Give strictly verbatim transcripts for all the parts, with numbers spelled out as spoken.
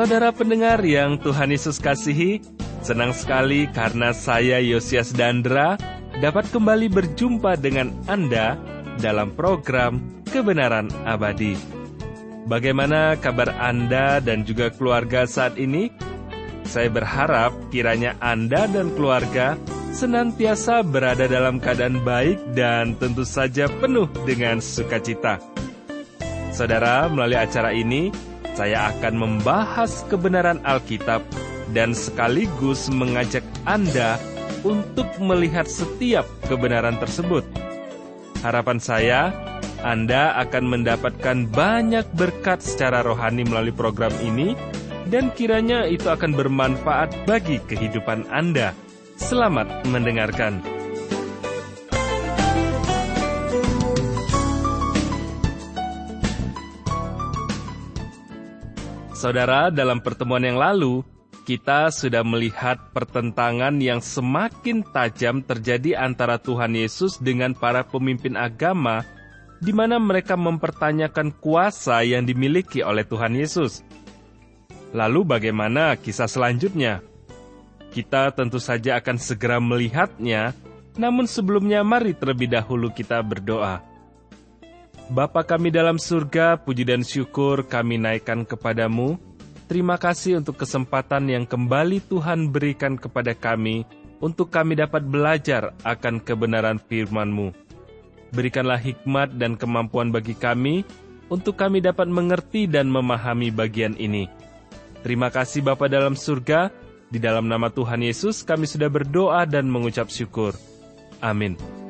Saudara pendengar yang Tuhan Yesus kasihi, senang sekali karena saya Yosias Dandra dapat kembali berjumpa dengan Anda dalam program Kebenaran Abadi. Bagaimana kabar Anda dan juga keluarga saat ini? Saya berharap kiranya Anda dan keluarga senantiasa berada dalam keadaan baik dan tentu saja penuh dengan sukacita. Saudara, melalui acara ini, saya akan membahas kebenaran Alkitab dan sekaligus mengajak Anda untuk melihat setiap kebenaran tersebut. Harapan saya, Anda akan mendapatkan banyak berkat secara rohani melalui program ini, dan kiranya itu akan bermanfaat bagi kehidupan Anda. Selamat mendengarkan. Saudara, dalam pertemuan yang lalu, kita sudah melihat pertentangan yang semakin tajam terjadi antara Tuhan Yesus dengan para pemimpin agama, di mana mereka mempertanyakan kuasa yang dimiliki oleh Tuhan Yesus. Lalu bagaimana kisah selanjutnya? Kita tentu saja akan segera melihatnya, namun sebelumnya mari terlebih dahulu kita berdoa. Bapa kami dalam surga, puji dan syukur kami naikkan kepadamu. Terima kasih untuk kesempatan yang kembali Tuhan berikan kepada kami, untuk kami dapat belajar akan kebenaran firman-Mu. Berikanlah hikmat dan kemampuan bagi kami, untuk kami dapat mengerti dan memahami bagian ini. Terima kasih Bapa dalam surga, di dalam nama Tuhan Yesus kami sudah berdoa dan mengucap syukur. Amin.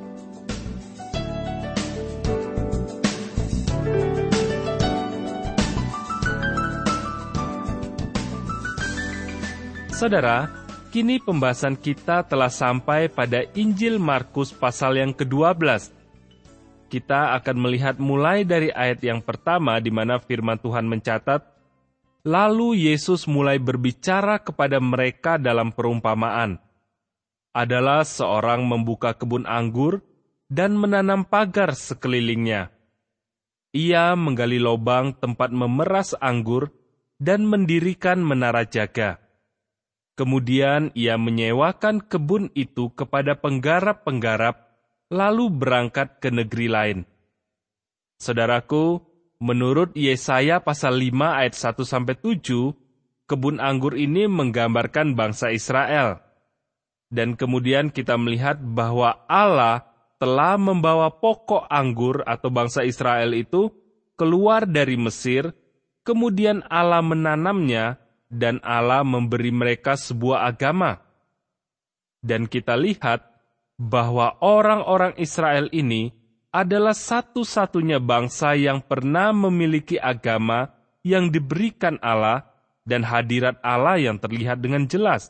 Saudara, kini pembahasan kita telah sampai pada Injil Markus pasal yang kedua belas. Kita akan melihat mulai dari ayat yang pertama di mana firman Tuhan mencatat, lalu Yesus mulai berbicara kepada mereka dalam perumpamaan. Adalah seorang membuka kebun anggur dan menanam pagar sekelilingnya. Ia menggali lubang tempat memeras anggur dan mendirikan menara jaga. Kemudian ia menyewakan kebun itu kepada penggarap-penggarap, lalu berangkat ke negeri lain. Saudaraku, menurut Yesaya pasal lima ayat satu sampai tujuh, kebun anggur ini menggambarkan bangsa Israel. Dan kemudian kita melihat bahwa Allah telah membawa pokok anggur atau bangsa Israel itu keluar dari Mesir, kemudian Allah menanamnya, dan Allah memberi mereka sebuah agama. Dan kita lihat bahwa orang-orang Israel ini adalah satu-satunya bangsa yang pernah memiliki agama yang diberikan Allah dan hadirat Allah yang terlihat dengan jelas.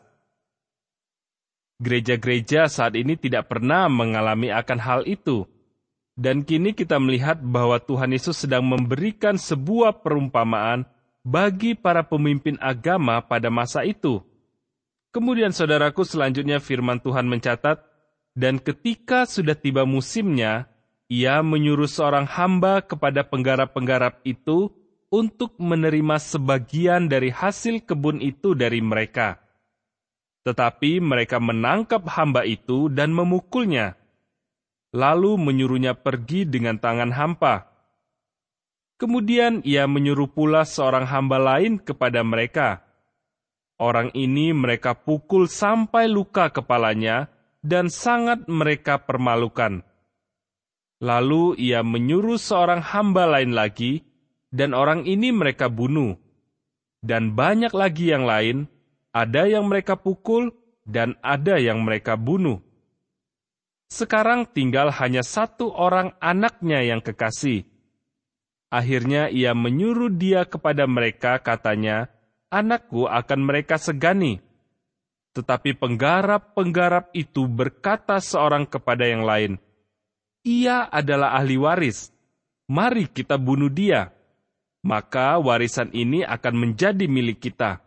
Gereja-gereja saat ini tidak pernah mengalami akan hal itu. Dan kini kita melihat bahwa Tuhan Yesus sedang memberikan sebuah perumpamaan bagi para pemimpin agama pada masa itu. Kemudian saudaraku, selanjutnya firman Tuhan mencatat, dan ketika sudah tiba musimnya, ia menyuruh seorang hamba kepada penggarap-penggarap itu untuk menerima sebagian dari hasil kebun itu dari mereka. Tetapi mereka menangkap hamba itu dan memukulnya, lalu menyuruhnya pergi dengan tangan hampa. Kemudian ia menyuruh pula seorang hamba lain kepada mereka. Orang ini mereka pukul sampai luka kepalanya, dan sangat mereka permalukan. Lalu ia menyuruh seorang hamba lain lagi, dan orang ini mereka bunuh. Dan banyak lagi yang lain, ada yang mereka pukul, dan ada yang mereka bunuh. Sekarang tinggal hanya satu orang anaknya yang kekasih. Akhirnya ia menyuruh dia kepada mereka, katanya, anakku akan mereka segani. Tetapi penggarap-penggarap itu berkata seorang kepada yang lain, ia adalah ahli waris, mari kita bunuh dia, maka warisan ini akan menjadi milik kita.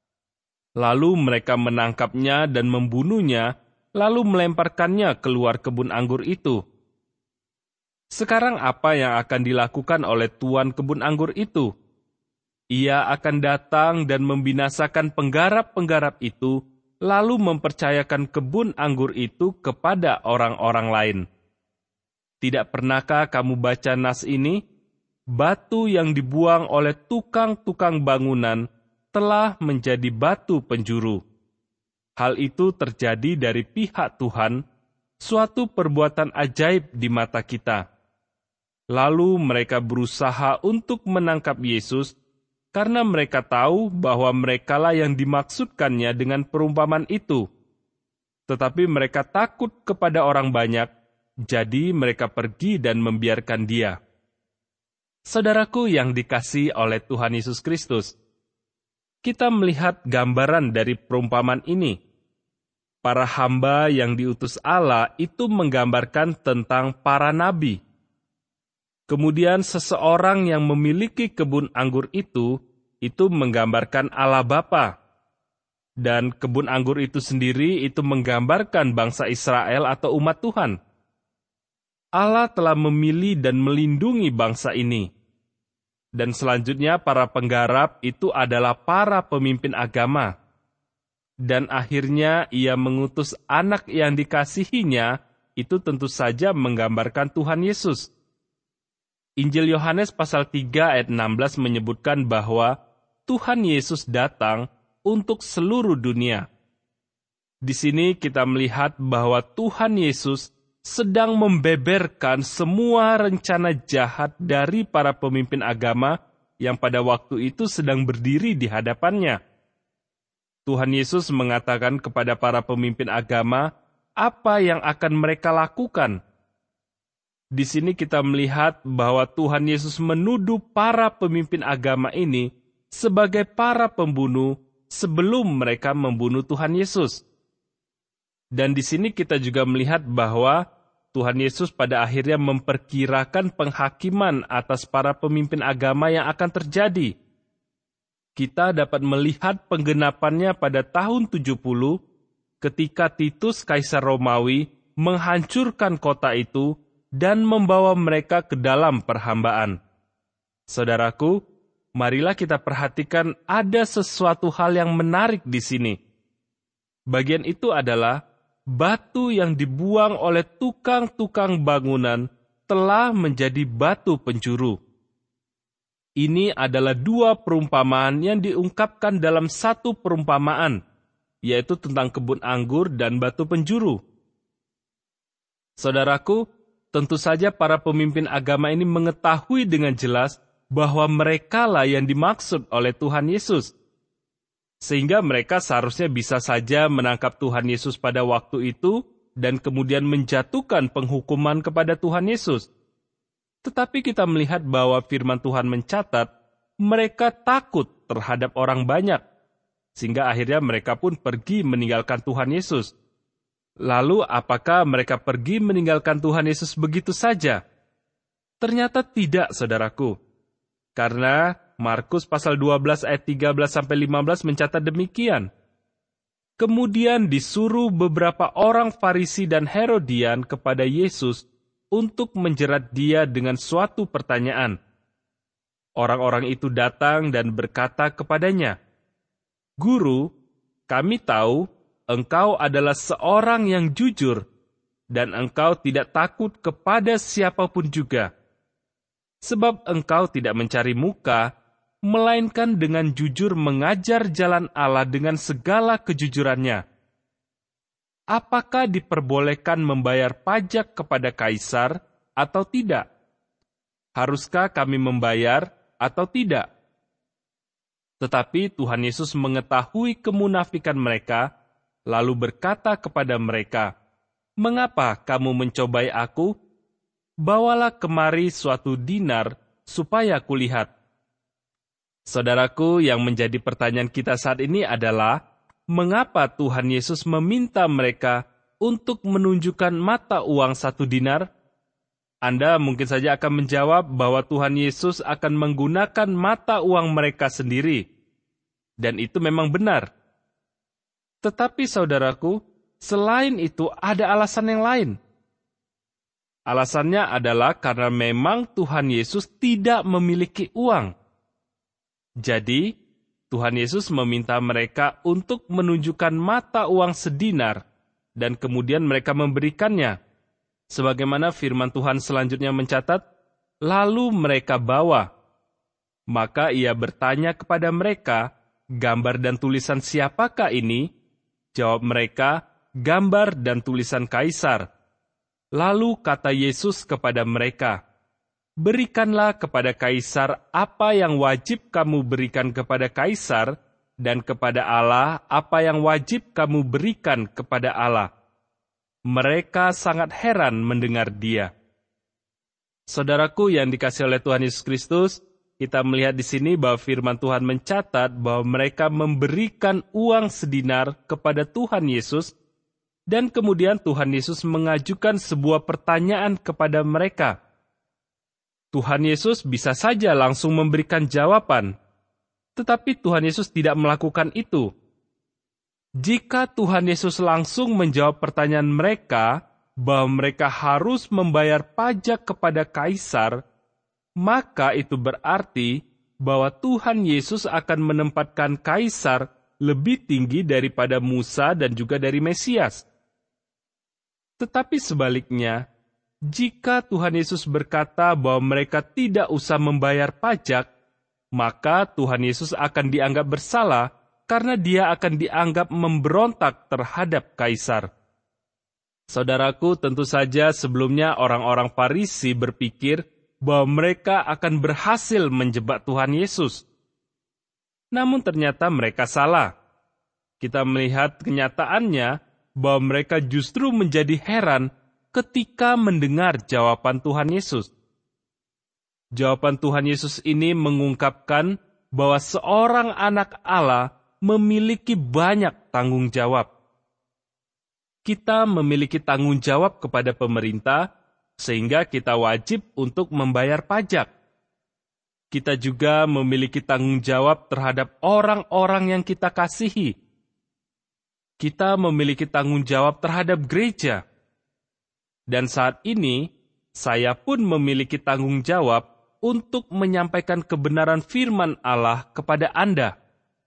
Lalu mereka menangkapnya dan membunuhnya, lalu melemparkannya keluar kebun anggur itu. Sekarang apa yang akan dilakukan oleh tuan kebun anggur itu? Ia akan datang dan membinasakan penggarap-penggarap itu, lalu mempercayakan kebun anggur itu kepada orang-orang lain. Tidak pernahkah kamu baca nas ini? Batu yang dibuang oleh tukang-tukang bangunan telah menjadi batu penjuru. Hal itu terjadi dari pihak Tuhan, suatu perbuatan ajaib di mata kita. Lalu mereka berusaha untuk menangkap Yesus, karena mereka tahu bahwa merekalah yang dimaksudkannya dengan perumpamaan itu. Tetapi mereka takut kepada orang banyak, jadi mereka pergi dan membiarkan dia. Saudaraku yang dikasihi oleh Tuhan Yesus Kristus, kita melihat gambaran dari perumpamaan ini. Para hamba yang diutus Allah itu menggambarkan tentang para nabi. Kemudian seseorang yang memiliki kebun anggur itu, itu menggambarkan Allah Bapa. Dan kebun anggur itu sendiri itu menggambarkan bangsa Israel atau umat Tuhan. Allah telah memilih dan melindungi bangsa ini. Dan selanjutnya para penggarap itu adalah para pemimpin agama. Dan akhirnya ia mengutus anak yang dikasihinya, itu tentu saja menggambarkan Tuhan Yesus. Injil Yohanes pasal tiga ayat enam belas menyebutkan bahwa Tuhan Yesus datang untuk seluruh dunia. Di sini kita melihat bahwa Tuhan Yesus sedang membeberkan semua rencana jahat dari para pemimpin agama yang pada waktu itu sedang berdiri di hadapannya. Tuhan Yesus mengatakan kepada para pemimpin agama apa yang akan mereka lakukan. Di sini kita melihat bahwa Tuhan Yesus menuduh para pemimpin agama ini sebagai para pembunuh sebelum mereka membunuh Tuhan Yesus. Dan di sini kita juga melihat bahwa Tuhan Yesus pada akhirnya memperkirakan penghakiman atas para pemimpin agama yang akan terjadi. Kita dapat melihat penggenapannya pada tahun tujuh puluh ketika Titus Kaisar Romawi menghancurkan kota itu dan membawa mereka ke dalam perhambaan. Saudaraku, marilah kita perhatikan ada sesuatu hal yang menarik di sini. Bagian itu adalah batu yang dibuang oleh tukang-tukang bangunan telah menjadi batu penjuru. Ini adalah dua perumpamaan yang diungkapkan dalam satu perumpamaan, yaitu tentang kebun anggur dan batu penjuru. Saudaraku, tentu saja para pemimpin agama ini mengetahui dengan jelas bahwa merekalah yang dimaksud oleh Tuhan Yesus. Sehingga mereka seharusnya bisa saja menangkap Tuhan Yesus pada waktu itu dan kemudian menjatuhkan penghukuman kepada Tuhan Yesus. Tetapi kita melihat bahwa firman Tuhan mencatat mereka takut terhadap orang banyak, sehingga akhirnya mereka pun pergi meninggalkan Tuhan Yesus. Lalu apakah mereka pergi meninggalkan Tuhan Yesus begitu saja? Ternyata tidak, saudaraku. Karena Markus pasal dua belas ayat tiga belas sampai lima belas mencatat demikian. Kemudian disuruh beberapa orang Farisi dan Herodian kepada Yesus untuk menjerat dia dengan suatu pertanyaan. Orang-orang itu datang dan berkata kepadanya, "Guru, kami tahu Engkau adalah seorang yang jujur, dan engkau tidak takut kepada siapapun juga. Sebab engkau tidak mencari muka, melainkan dengan jujur mengajar jalan Allah dengan segala kejujurannya. Apakah diperbolehkan membayar pajak kepada Kaisar atau tidak? Haruskah kami membayar atau tidak?" Tetapi Tuhan Yesus mengetahui kemunafikan mereka, lalu berkata kepada mereka, "Mengapa kamu mencobai aku? Bawalah kemari suatu dinar supaya kulihat." Saudaraku, yang menjadi pertanyaan kita saat ini adalah, mengapa Tuhan Yesus meminta mereka untuk menunjukkan mata uang satu dinar? Anda mungkin saja akan menjawab bahwa Tuhan Yesus akan menggunakan mata uang mereka sendiri. Dan itu memang benar. Tetapi saudaraku, selain itu ada alasan yang lain. Alasannya adalah karena memang Tuhan Yesus tidak memiliki uang. Jadi, Tuhan Yesus meminta mereka untuk menunjukkan mata uang sedinar, dan kemudian mereka memberikannya. Sebagaimana firman Tuhan selanjutnya mencatat, lalu mereka bawa. Maka ia bertanya kepada mereka, gambar dan tulisan siapakah ini? Jawab mereka, gambar dan tulisan Kaisar. Lalu kata Yesus kepada mereka, berikanlah kepada Kaisar apa yang wajib kamu berikan kepada Kaisar, dan kepada Allah apa yang wajib kamu berikan kepada Allah. Mereka sangat heran mendengar dia. Saudaraku yang dikasihi oleh Tuhan Yesus Kristus, kita melihat di sini bahwa firman Tuhan mencatat bahwa mereka memberikan uang sedinar kepada Tuhan Yesus, dan kemudian Tuhan Yesus mengajukan sebuah pertanyaan kepada mereka. Tuhan Yesus bisa saja langsung memberikan jawaban, tetapi Tuhan Yesus tidak melakukan itu. Jika Tuhan Yesus langsung menjawab pertanyaan mereka bahwa mereka harus membayar pajak kepada Kaisar, maka itu berarti bahwa Tuhan Yesus akan menempatkan Kaisar lebih tinggi daripada Musa dan juga dari Mesias. Tetapi sebaliknya, jika Tuhan Yesus berkata bahwa mereka tidak usah membayar pajak, maka Tuhan Yesus akan dianggap bersalah karena dia akan dianggap memberontak terhadap Kaisar. Saudaraku, tentu saja sebelumnya orang-orang Farisi berpikir bahwa mereka akan berhasil menjebak Tuhan Yesus. Namun ternyata mereka salah. Kita melihat kenyataannya bahwa mereka justru menjadi heran ketika mendengar jawaban Tuhan Yesus. Jawaban Tuhan Yesus ini mengungkapkan bahwa seorang anak Allah memiliki banyak tanggung jawab. Kita memiliki tanggung jawab kepada pemerintah, sehingga kita wajib untuk membayar pajak. Kita juga memiliki tanggung jawab terhadap orang-orang yang kita kasihi. Kita memiliki tanggung jawab terhadap gereja. Dan saat ini, saya pun memiliki tanggung jawab untuk menyampaikan kebenaran firman Allah kepada Anda.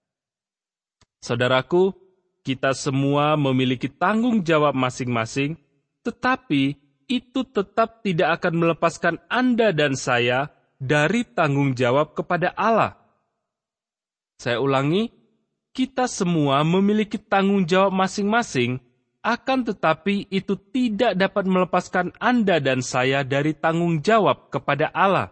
Saudaraku, kita semua memiliki tanggung jawab masing-masing, tetapi itu tetap tidak akan melepaskan Anda dan saya dari tanggung jawab kepada Allah. Saya ulangi, kita semua memiliki tanggung jawab masing-masing, akan tetapi itu tidak dapat melepaskan Anda dan saya dari tanggung jawab kepada Allah.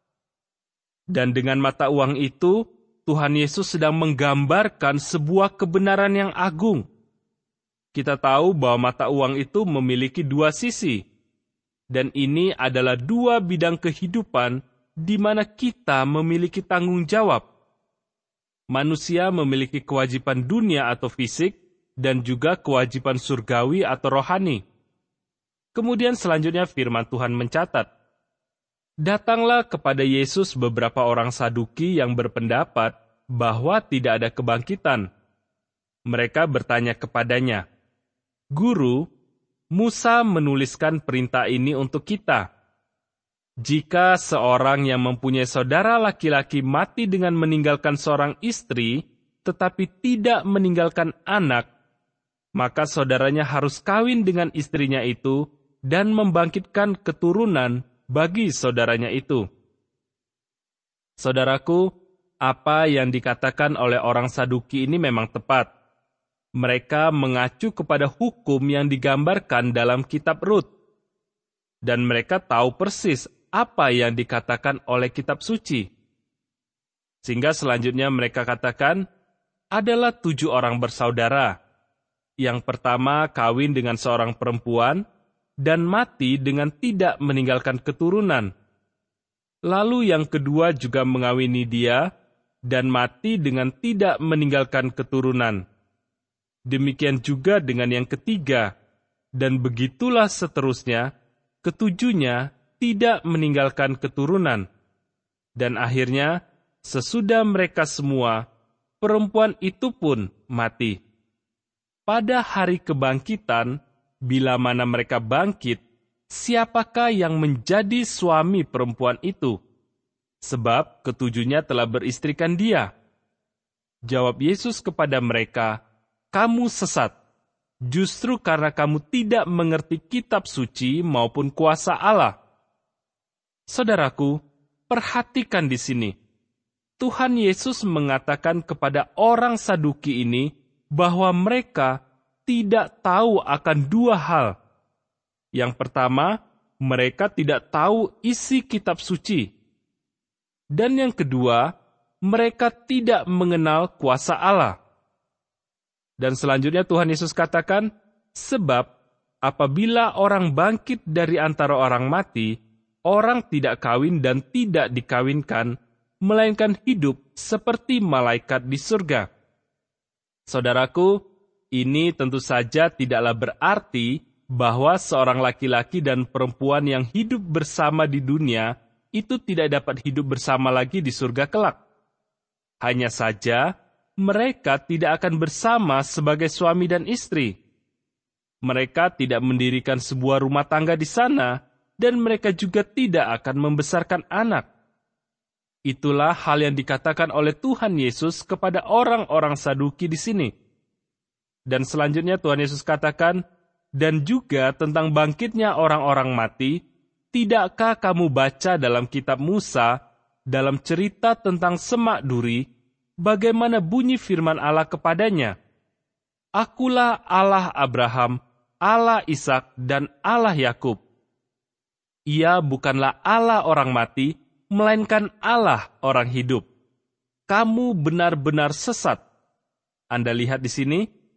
Dan dengan mata uang itu, Tuhan Yesus sedang menggambarkan sebuah kebenaran yang agung. Kita tahu bahwa mata uang itu memiliki dua sisi, dan ini adalah dua bidang kehidupan di mana kita memiliki tanggung jawab. Manusia memiliki kewajiban dunia atau fisik, dan juga kewajiban surgawi atau rohani. Kemudian selanjutnya firman Tuhan mencatat, datanglah kepada Yesus beberapa orang Saduki yang berpendapat bahwa tidak ada kebangkitan. Mereka bertanya kepadanya, Guru, Musa menuliskan perintah ini untuk kita. Jika seorang yang mempunyai saudara laki-laki mati dengan meninggalkan seorang istri, tetapi tidak meninggalkan anak, maka saudaranya harus kawin dengan istrinya itu dan membangkitkan keturunan bagi saudaranya itu. Saudaraku, apa yang dikatakan oleh orang Saduki ini memang tepat. Mereka mengacu kepada hukum yang digambarkan dalam kitab Rut. Dan mereka tahu persis apa yang dikatakan oleh kitab suci. Sehingga selanjutnya mereka katakan, adalah tujuh orang bersaudara. Yang pertama kawin dengan seorang perempuan, dan mati dengan tidak meninggalkan keturunan. Lalu yang kedua juga mengawini dia, dan mati dengan tidak meninggalkan keturunan. Demikian juga dengan yang ketiga, dan begitulah seterusnya, ketujuhnya tidak meninggalkan keturunan. Dan akhirnya, sesudah mereka semua, perempuan itu pun mati. Pada hari kebangkitan, bila mana mereka bangkit, siapakah yang menjadi suami perempuan itu? sebab ketujuhnya telah beristrikan dia. Jawab Yesus kepada mereka, "Kamu sesat, justru karena kamu tidak mengerti kitab suci maupun kuasa Allah." Saudaraku, perhatikan di sini. Tuhan Yesus mengatakan kepada orang Saduki ini bahwa mereka tidak tahu akan dua hal. Yang pertama, mereka tidak tahu isi kitab suci. Dan yang kedua, mereka tidak mengenal kuasa Allah. Dan selanjutnya Tuhan Yesus katakan, sebab apabila orang bangkit dari antara orang mati, orang tidak kawin dan tidak dikawinkan, melainkan hidup seperti malaikat di surga. Saudaraku, ini tentu saja tidaklah berarti bahwa seorang laki-laki dan perempuan yang hidup bersama di dunia itu tidak dapat hidup bersama lagi di surga kelak. Hanya saja, mereka tidak akan bersama sebagai suami dan istri. Mereka tidak mendirikan sebuah rumah tangga di sana, dan mereka juga tidak akan membesarkan anak. Itulah hal yang dikatakan oleh Tuhan Yesus kepada orang-orang Saduki di sini. Dan selanjutnya Tuhan Yesus katakan, dan juga tentang bangkitnya orang-orang mati, tidakkah kamu baca dalam kitab Musa, dalam cerita tentang semak duri, bagaimana bunyi firman Allah kepadanya? Akulah Allah Abraham, Allah Ishak, dan Allah Yakub. Ia bukanlah Allah orang mati, melainkan Allah orang hidup. Kamu benar-benar sesat. Anda lihat di sini,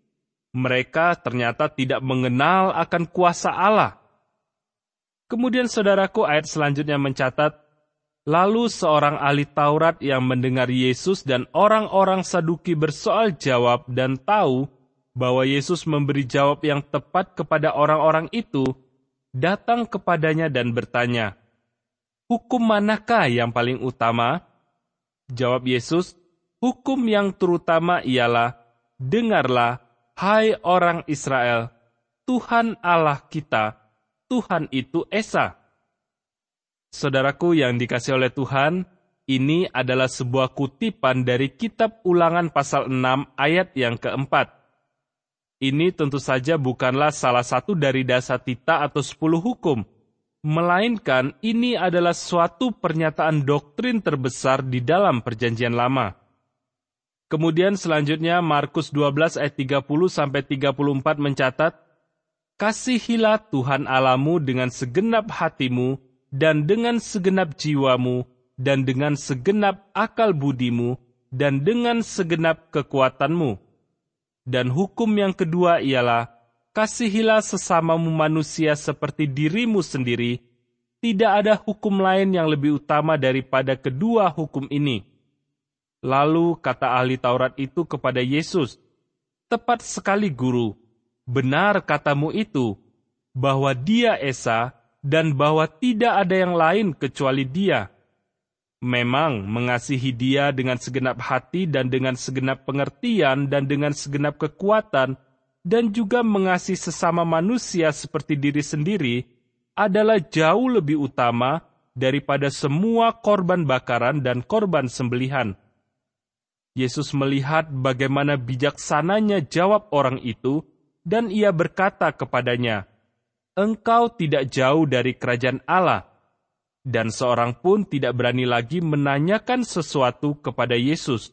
mereka ternyata tidak mengenal akan kuasa Allah. Kemudian saudaraku, ayat selanjutnya mencatat, lalu seorang ahli Taurat yang mendengar Yesus dan orang-orang Saduki bersoal jawab dan tahu bahwa Yesus memberi jawab yang tepat kepada orang-orang itu, datang kepadanya dan bertanya, "Hukum manakah yang paling utama?" Jawab Yesus, "Hukum yang terutama ialah, dengarlah, hai orang Israel, Tuhan Allah kita, Tuhan itu Esa." Saudaraku yang dikasihi oleh Tuhan, ini adalah sebuah kutipan dari kitab Ulangan pasal enam ayat yang keempat. Ini tentu saja bukanlah salah satu dari dasatita atau sepuluh hukum, melainkan ini adalah suatu pernyataan doktrin terbesar di dalam Perjanjian Lama. Kemudian selanjutnya Markus dua belas ayat tiga puluh sampai tiga puluh empat mencatat, "Kasihilah Tuhan Allahmu dengan segenap hatimu, dan dengan segenap jiwamu, dan dengan segenap akal budimu, dan dengan segenap kekuatanmu." Dan hukum yang kedua ialah, "Kasihilah sesamamu manusia seperti dirimu sendiri." Tidak ada hukum lain yang lebih utama daripada kedua hukum ini. Lalu kata ahli Taurat itu kepada Yesus, "Tepat sekali guru, benar katamu itu, bahwa dia Esa, dan bahwa tidak ada yang lain kecuali dia. Memang mengasihi dia dengan segenap hati dan dengan segenap pengertian dan dengan segenap kekuatan, dan juga mengasihi sesama manusia seperti diri sendiri, adalah jauh lebih utama daripada semua korban bakaran dan korban sembelihan." Yesus melihat bagaimana bijaksananya jawab orang itu, dan ia berkata kepadanya, "Engkau tidak jauh dari kerajaan Allah." Dan seorang pun tidak berani lagi menanyakan sesuatu kepada Yesus.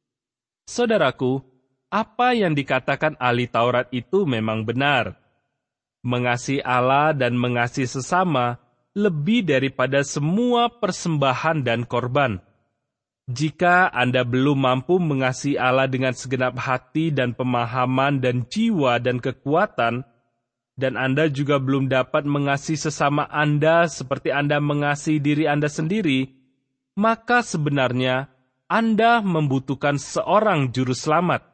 Saudaraku, apa yang dikatakan ahli Taurat itu memang benar. Mengasihi Allah dan mengasihi sesama lebih daripada semua persembahan dan korban. Jika Anda belum mampu mengasihi Allah dengan segenap hati dan pemahaman dan jiwa dan kekuatan, dan Anda juga belum dapat mengasihi sesama Anda seperti Anda mengasihi diri Anda sendiri, maka sebenarnya Anda membutuhkan seorang juru selamat.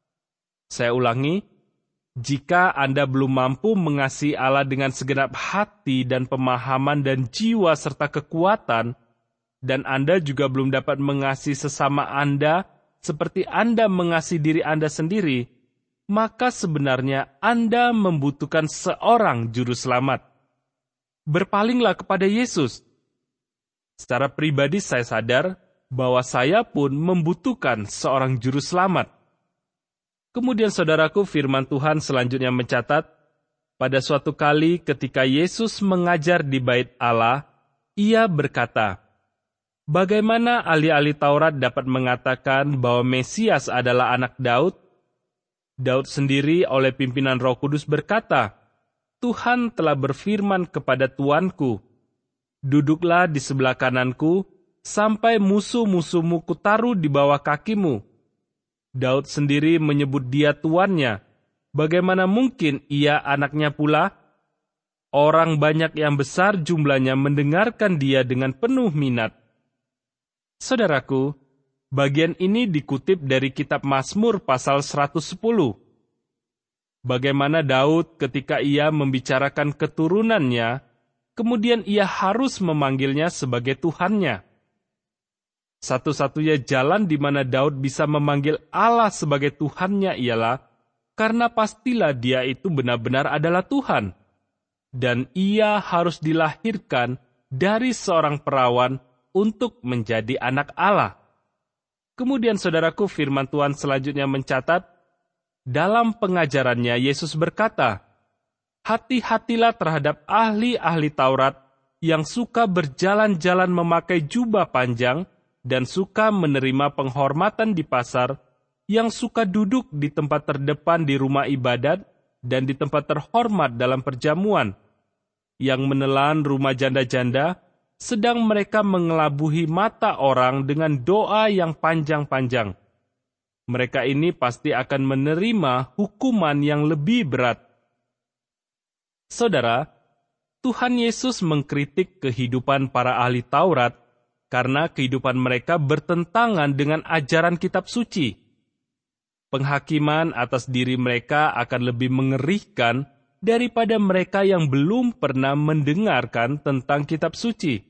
Saya ulangi, jika Anda belum mampu mengasihi Allah dengan segenap hati dan pemahaman dan jiwa serta kekuatan, dan Anda juga belum dapat mengasihi sesama Anda seperti Anda mengasihi diri Anda sendiri, maka sebenarnya Anda membutuhkan seorang juru selamat. Berpalinglah kepada Yesus. Secara pribadi saya sadar bahwa saya pun membutuhkan seorang juru selamat. Kemudian saudaraku, firman Tuhan selanjutnya mencatat, pada suatu kali ketika Yesus mengajar di Bait Allah, ia berkata, bagaimana ahli-ahli Taurat dapat mengatakan bahwa Mesias adalah anak Daud? Daud sendiri oleh pimpinan Roh Kudus berkata, Tuhan telah berfirman kepada Tuanku, duduklah di sebelah kananku, sampai musuh-musuhmu kutaruh di bawah kakimu. Daud sendiri menyebut dia tuannya. Bagaimana mungkin ia anaknya pula? Orang banyak yang besar jumlahnya mendengarkan dia dengan penuh minat. Saudaraku, bagian ini dikutip dari kitab Mazmur pasal seratus sepuluh. Bagaimana Daud ketika ia membicarakan keturunannya, kemudian ia harus memanggilnya sebagai Tuhannya. Satu-satunya jalan di mana Daud bisa memanggil Allah sebagai Tuhannya ialah karena pastilah dia itu benar-benar adalah Tuhan. Dan ia harus dilahirkan dari seorang perawan untuk menjadi anak Allah. Kemudian saudaraku, firman Tuhan selanjutnya mencatat, dalam pengajarannya Yesus berkata, hati-hatilah terhadap ahli-ahli Taurat yang suka berjalan-jalan memakai jubah panjang dan suka menerima penghormatan di pasar, yang suka duduk di tempat terdepan di rumah ibadat dan di tempat terhormat dalam perjamuan, yang menelan rumah janda-janda, sedang mereka mengelabuhi mata orang dengan doa yang panjang-panjang. Mereka ini pasti akan menerima hukuman yang lebih berat. Saudara, Tuhan Yesus mengkritik kehidupan para ahli Taurat karena kehidupan mereka bertentangan dengan ajaran kitab suci. Penghakiman atas diri mereka akan lebih mengerikan daripada mereka yang belum pernah mendengarkan tentang kitab suci.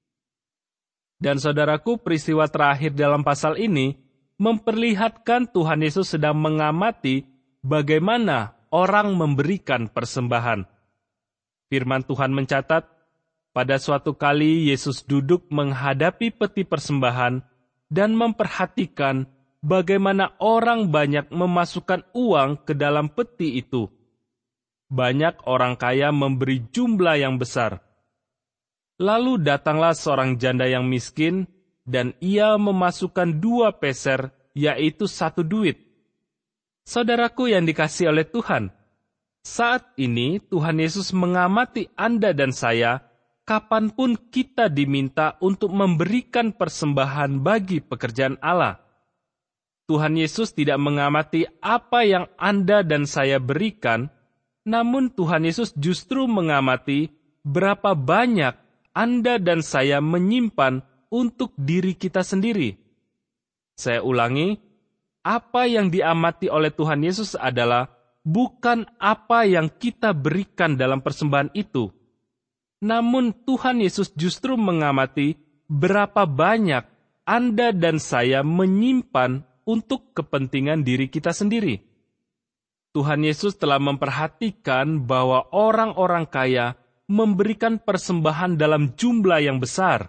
Dan saudaraku, peristiwa terakhir dalam pasal ini memperlihatkan Tuhan Yesus sedang mengamati bagaimana orang memberikan persembahan. Firman Tuhan mencatat, pada suatu kali Yesus duduk menghadapi peti persembahan dan memperhatikan bagaimana orang banyak memasukkan uang ke dalam peti itu. Banyak orang kaya memberi jumlah yang besar. Lalu datanglah seorang janda yang miskin, dan ia memasukkan dua peser, yaitu satu duit. Saudaraku yang dikasihi oleh Tuhan, saat ini Tuhan Yesus mengamati Anda dan saya, kapanpun kita diminta untuk memberikan persembahan bagi pekerjaan Allah. Tuhan Yesus tidak mengamati apa yang Anda dan saya berikan, namun Tuhan Yesus justru mengamati berapa banyak Anda dan saya menyimpan untuk diri kita sendiri. Saya ulangi, apa yang diamati oleh Tuhan Yesus adalah bukan apa yang kita berikan dalam persembahan itu, namun Tuhan Yesus justru mengamati berapa banyak Anda dan saya menyimpan untuk kepentingan diri kita sendiri. Tuhan Yesus telah memperhatikan bahwa orang-orang kaya memberikan persembahan dalam jumlah yang besar.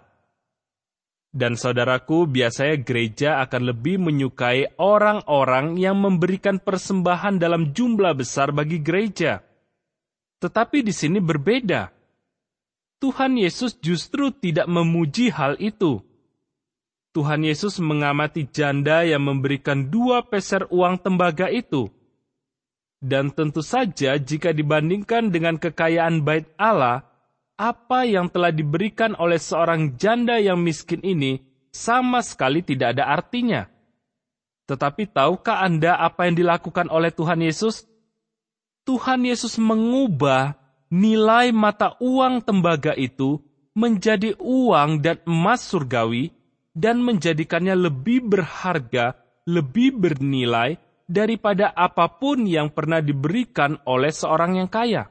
Dan saudaraku, biasanya gereja akan lebih menyukai orang-orang yang memberikan persembahan dalam jumlah besar bagi gereja. Tetapi di sini berbeda. Tuhan Yesus justru tidak memuji hal itu. Tuhan Yesus mengamati janda yang memberikan dua peser uang tembaga itu. Dan tentu saja jika dibandingkan dengan kekayaan Bait Allah, apa yang telah diberikan oleh seorang janda yang miskin ini sama sekali tidak ada artinya. Tetapi tahukah Anda apa yang dilakukan oleh Tuhan Yesus? Tuhan Yesus mengubah nilai mata uang tembaga itu menjadi uang dan emas surgawi, dan menjadikannya lebih berharga, lebih bernilai daripada apapun yang pernah diberikan oleh seorang yang kaya.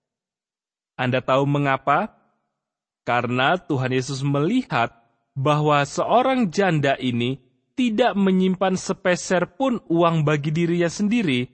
Anda tahu mengapa? Karena Tuhan Yesus melihat bahwa seorang janda ini tidak menyimpan sepeser pun uang bagi dirinya sendiri,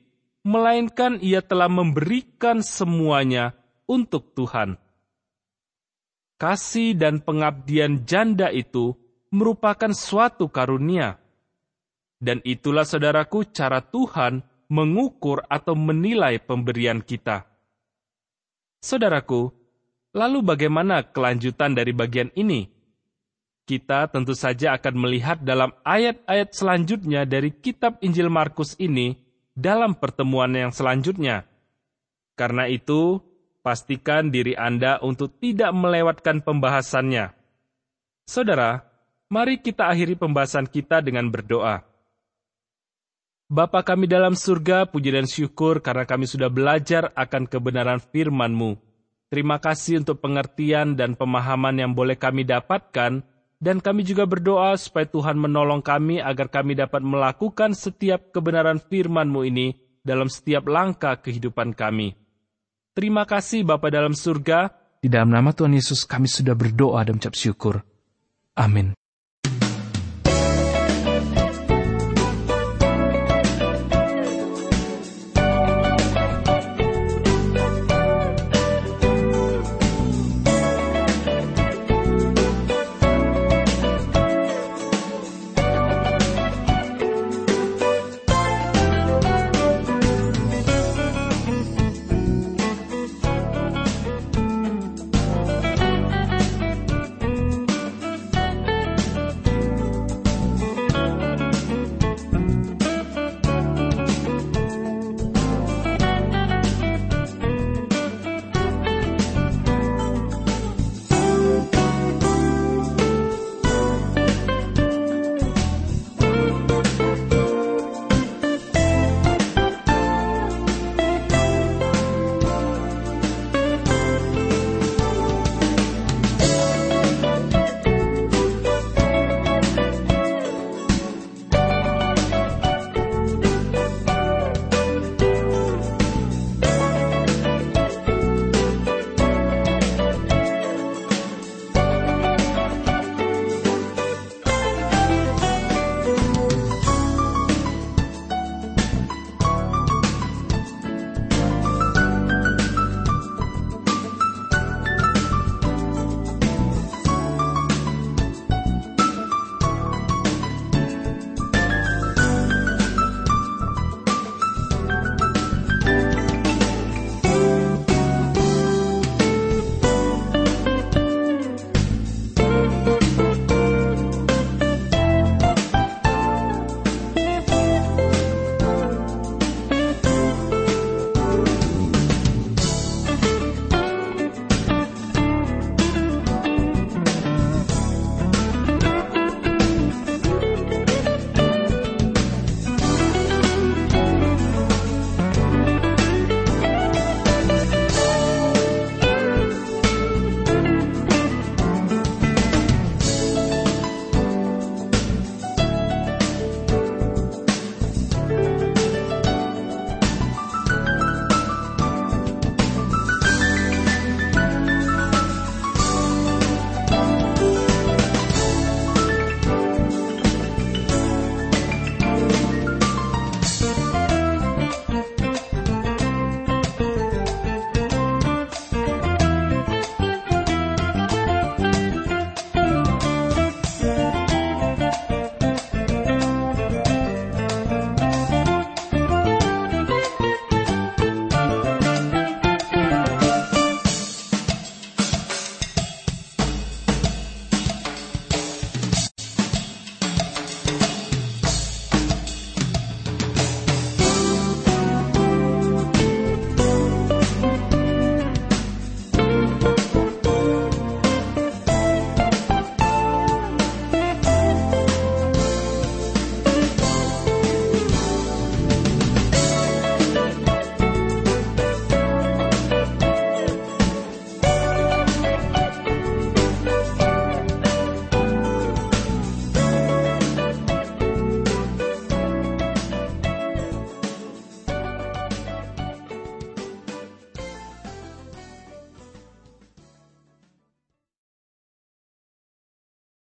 melainkan ia telah memberikan semuanya untuk Tuhan. kasih dan pengabdian janda itu merupakan suatu karunia. Dan itulah, saudaraku, cara Tuhan mengukur atau menilai pemberian kita. Saudaraku, lalu bagaimana kelanjutan dari bagian ini? Kita tentu saja akan melihat dalam ayat-ayat selanjutnya dari kitab Injil Markus ini dalam pertemuan yang selanjutnya. Karena itu, pastikan diri Anda untuk tidak melewatkan pembahasannya. Saudara, mari kita akhiri pembahasan kita dengan berdoa. Bapa kami dalam surga, puji dan syukur karena kami sudah belajar akan kebenaran firman-Mu. Terima kasih untuk pengertian dan pemahaman yang boleh kami dapatkan, dan kami juga berdoa supaya Tuhan menolong kami agar kami dapat melakukan setiap kebenaran firman-Mu ini dalam setiap langkah kehidupan kami. Terima kasih Bapa dalam surga. Di dalam nama Tuhan Yesus kami sudah berdoa dan mengucap syukur. Amin.